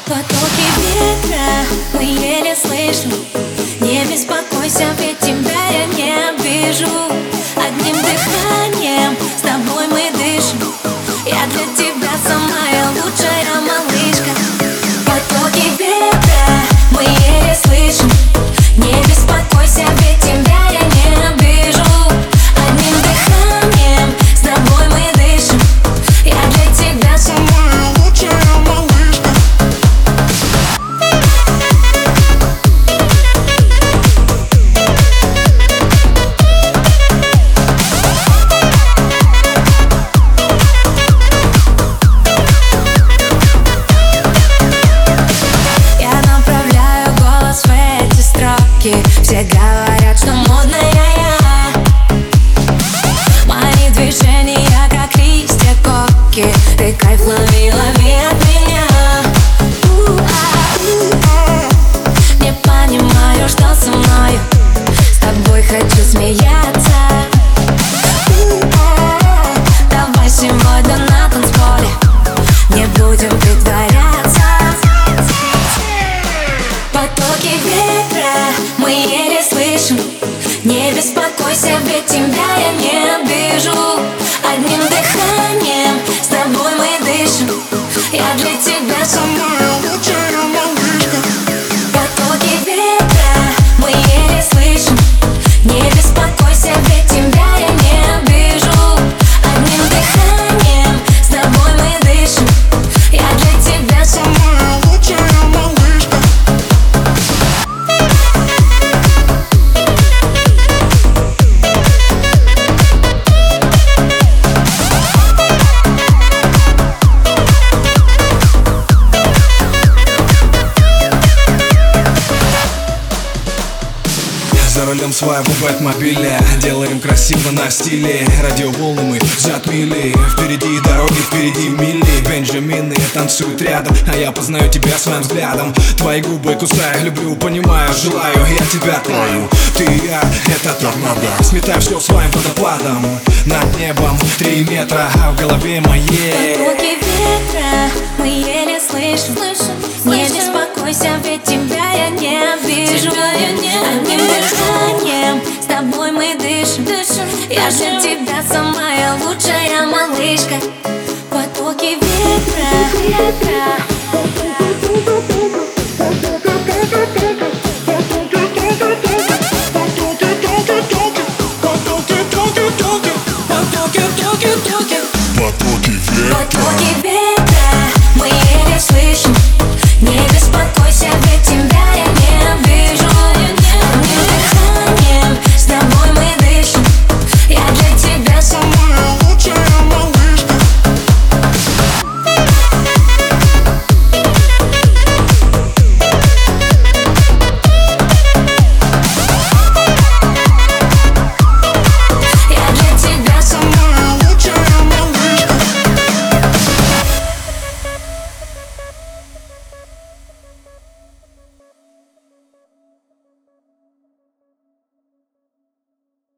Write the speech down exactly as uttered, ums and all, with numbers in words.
Потоки ветра мы еле слышим. Не беспокойся, ведь тебя я не обижу. Одним дыханием с тобой мы дышим. Я для тебя самая лучшая малышка. Потоки ветра мы еле слышим. Не беспокойся, ведь тебя я не обижу. Одним дыханием с тобой мы дышим. Я для тебя самая лучшая малышка. Я направляю голос в эти строки. Все говорят, что модная я. Мои движения как листья коки. Ты кайф лови, лови от меня. У-а-у-а. Не понимаю, что со мною. С тобой хочу смеяться. У-а. Давай сегодня на танцполе. Не будем притворяться. Потоки ветра мы еле слышим. Не беспокойся, ведь тебя я не обижу. Одним дыханием с тобой мы дышим. Я для тебя самая лучшая малышка. Потоки ветра мы еле слышим. Не беспокойся, ведь тебя я не обижу. Одним дыханием с тобой мы дышим. Я для тебя самая лучшая малышка. За рулем своего бэтмобиля делаем красиво на стиле. Радиоволны мы затмили. Впереди дороги, впереди мили. Бенджамины танцуют рядом, а я познаю тебя своим взглядом. Твои губы кусаю, люблю, понимаю, желаю. Я тебя трою, ты и я, это торнадо. Сметаю все своим водопадом. Над небом три метра, а в голове моей Потоки ветра мы еле слышим. Не беспокойся, ведь тебя я не обижу. Одним дыханием с тобой мы дышим. Я для тебя самая лучшая малышка. Потоки ветра